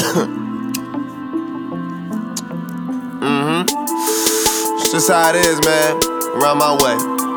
It's just how it is, man. Around my way.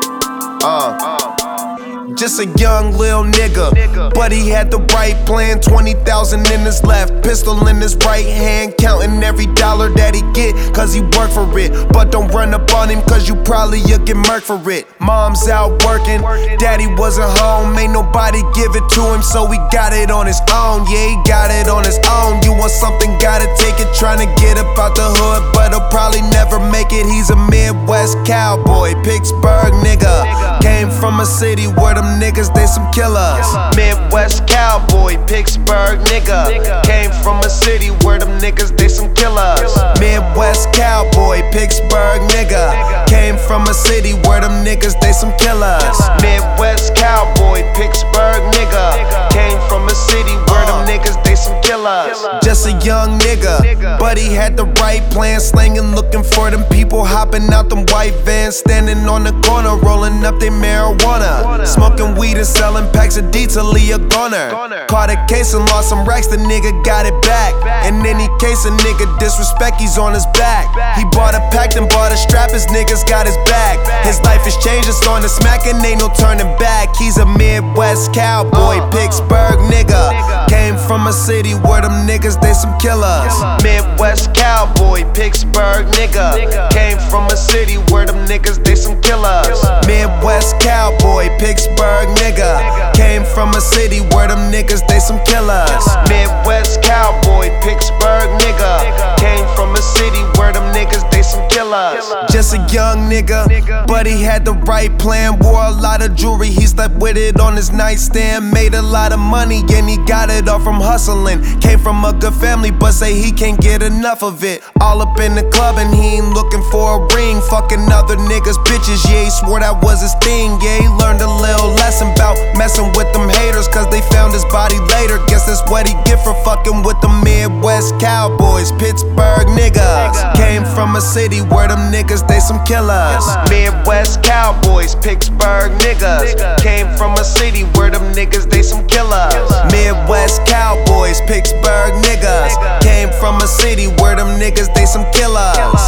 Just a young lil nigga, but he had the right plan. 20,000 in his left, pistol in his right hand, counting every dollar that he get, cause he worked for it. But don't run up on him, cause you probably get murked for it. Mom's out working, daddy wasn't home, ain't nobody give it to him, so he got it on his own. Yeah, he got it on his own. You want something, gotta take it. Tryna get up out the hood, but he'll probably never make it. He's a Midwest cowboy, Pittsburgh nigga. Came from a city where them niggas, they some killers. Midwest cowboy, Pittsburgh nigga. Came from a city where them niggas, they some killers. Midwest cowboy, Pittsburgh nigga. Came from a city where them niggas, they some killers. Midwest cowboy, Pittsburgh nigga. Came from a city where them niggas, they some killers. Just a young nigga, but he had the right plan. Slanging, looking for them people, hopping out them white vans. Standing on the corner, rolling up they marijuana. Smoking weed and selling packs of D till he a goner. Caught a case and lost some racks, the nigga got it back. In any case, a nigga disrespect, he's on his back. He bought a pack, then bought a strap, his niggas got his back. His life has changed, it's on the smack and ain't no turning back. He's a Midwest cowboy, Pittsburgh nigga. Came from a city where them niggas, they some killers. Midwest cowboy, Pittsburgh nigga. Came from a city where them niggas, they some killers. Midwest cowboy, Pittsburgh nigga. Came from a city where them niggas, they some killers. Midwest cowboy, Pittsburgh nigga. Came from a city where them niggas, they some killers. Just a young nigga, but he had the right plan. Wore a lot of jewelry, he slept with it on his nightstand. Made a lot of money and he got it all from hustling. Came from a good family, but say he can't get enough of it. All up in the club and he ain't looking for a ring. Fucking other niggas, bitches, yeah, he swore that was his thing. Yeah, he learned a little lesson about messing with them haters, cause they found his body later. Guess that's what he get for fucking with the Midwest cowboys, Pittsburgh niggas. Came from a city where them niggas, they some killers. Midwest cowboys, Pittsburgh niggas. Came from a city where them niggas, they some killers. Midwest cowboys, Pittsburgh niggas. Came from a city where them niggas, they some killers.